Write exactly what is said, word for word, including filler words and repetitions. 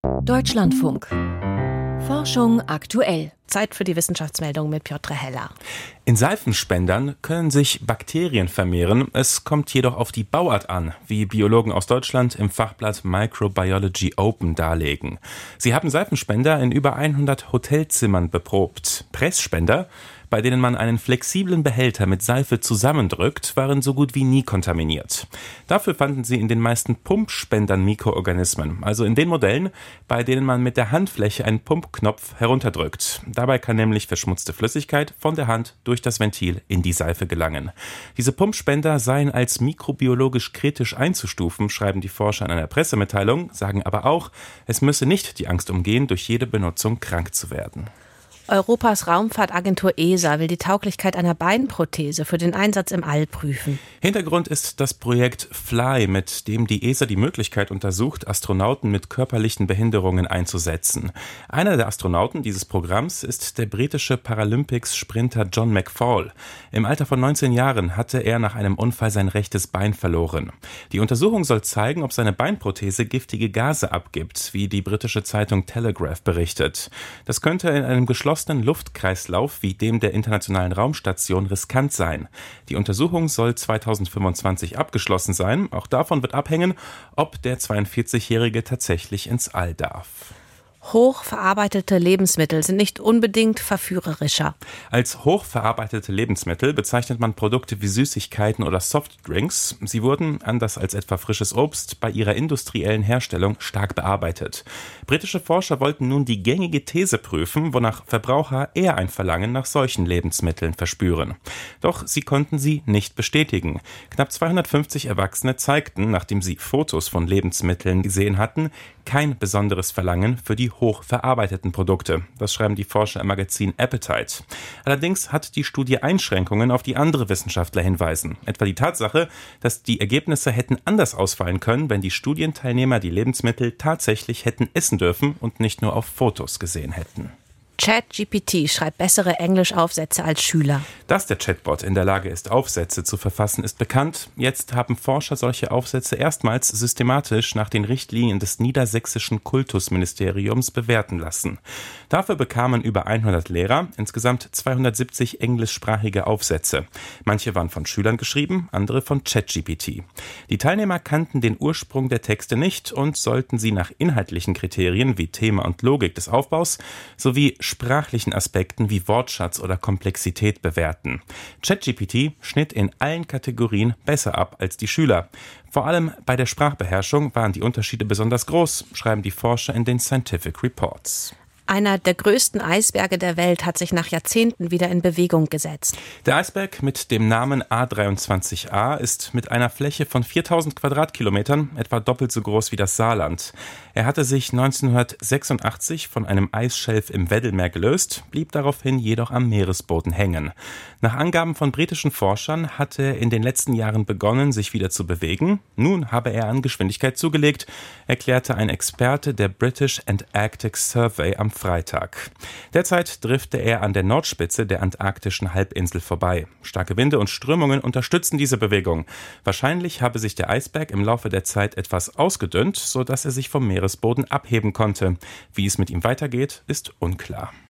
Deutschlandfunk. Forschung aktuell. Zeit für die Wissenschaftsmeldung mit Piotr Heller. In Seifenspendern können sich Bakterien vermehren. Es kommt jedoch auf die Bauart an, wie Biologen aus Deutschland im Fachblatt Microbiology Open darlegen. Sie haben Seifenspender in über hundert Hotelzimmern beprobt. Pressspender, bei denen man einen flexiblen Behälter mit Seife zusammendrückt, waren so gut wie nie kontaminiert. Dafür fanden sie in den meisten Pumpspendern Mikroorganismen, also in den Modellen, bei denen man mit der Handfläche einen Pumpknopf herunterdrückt. Dabei kann nämlich verschmutzte Flüssigkeit von der Hand durch das Ventil in die Seife gelangen. Diese Pumpspender seien als mikrobiologisch kritisch einzustufen, schreiben die Forscher in einer Pressemitteilung, sagen aber auch, es müsse nicht die Angst umgehen, durch jede Benutzung krank zu werden. Europas Raumfahrtagentur E S A will die Tauglichkeit einer Beinprothese für den Einsatz im All prüfen. Hintergrund ist das Projekt FLY, mit dem die E S A die Möglichkeit untersucht, Astronauten mit körperlichen Behinderungen einzusetzen. Einer der Astronauten dieses Programms ist der britische Paralympics-Sprinter John McFall. Im Alter von neunzehn Jahren hatte er nach einem Unfall sein rechtes Bein verloren. Die Untersuchung soll zeigen, ob seine Beinprothese giftige Gase abgibt, wie die britische Zeitung Telegraph berichtet. Das könnte in einem geschlossenen Luftkreislauf wie dem der Internationalen Raumstation riskant sein. Die Untersuchung soll zweitausendfünfundzwanzig abgeschlossen sein. Auch davon wird abhängen, ob der zweiundvierzigjährige tatsächlich ins All darf. Hochverarbeitete Lebensmittel sind nicht unbedingt verführerischer. Als hochverarbeitete Lebensmittel bezeichnet man Produkte wie Süßigkeiten oder Softdrinks. Sie wurden, anders als etwa frisches Obst, bei ihrer industriellen Herstellung stark bearbeitet. Britische Forscher wollten nun die gängige These prüfen, wonach Verbraucher eher ein Verlangen nach solchen Lebensmitteln verspüren. Doch sie konnten sie nicht bestätigen. Knapp zweihundertfünfzig Erwachsene zeigten, nachdem sie Fotos von Lebensmitteln gesehen hatten, kein besonderes Verlangen für die hochverarbeiteten Produkte. Das schreiben die Forscher im Magazin Appetite. Allerdings hat die Studie Einschränkungen, auf die andere Wissenschaftler hinweisen. Etwa die Tatsache, dass die Ergebnisse hätten anders ausfallen können, wenn die Studienteilnehmer die Lebensmittel tatsächlich hätten essen dürfen und nicht nur auf Fotos gesehen hätten. ChatGPT schreibt bessere Englischaufsätze als Schüler. Dass der Chatbot in der Lage ist, Aufsätze zu verfassen, ist bekannt. Jetzt haben Forscher solche Aufsätze erstmals systematisch nach den Richtlinien des niedersächsischen Kultusministeriums bewerten lassen. Dafür bekamen über hundert Lehrer insgesamt zweihundertsiebzig englischsprachige Aufsätze. Manche waren von Schülern geschrieben, andere von ChatGPT. Die Teilnehmer kannten den Ursprung der Texte nicht und sollten sie nach inhaltlichen Kriterien wie Thema und Logik des Aufbaus sowie sprachlichen Aspekten wie Wortschatz oder Komplexität bewerten. ChatGPT schnitt in allen Kategorien besser ab als die Schüler. Vor allem bei der Sprachbeherrschung waren die Unterschiede besonders groß, schreiben die Forscher in den Scientific Reports. Einer der größten Eisberge der Welt hat sich nach Jahrzehnten wieder in Bewegung gesetzt. Der Eisberg mit dem Namen A dreiundzwanzig A ist mit einer Fläche von viertausend Quadratkilometern etwa doppelt so groß wie das Saarland. Er hatte sich neunzehnhundertsechsundachtzig von einem Eisschelf im Weddellmeer gelöst, blieb daraufhin jedoch am Meeresboden hängen. Nach Angaben von britischen Forschern hatte er in den letzten Jahren begonnen, sich wieder zu bewegen. Nun habe er an Geschwindigkeit zugelegt, erklärte ein Experte der British Antarctic Survey am Freitag. Derzeit drifte er an der Nordspitze der antarktischen Halbinsel vorbei. Starke Winde und Strömungen unterstützen diese Bewegung. Wahrscheinlich habe sich der Eisberg im Laufe der Zeit etwas ausgedünnt, sodass er sich vom Meeresboden abheben konnte. Wie es mit ihm weitergeht, ist unklar.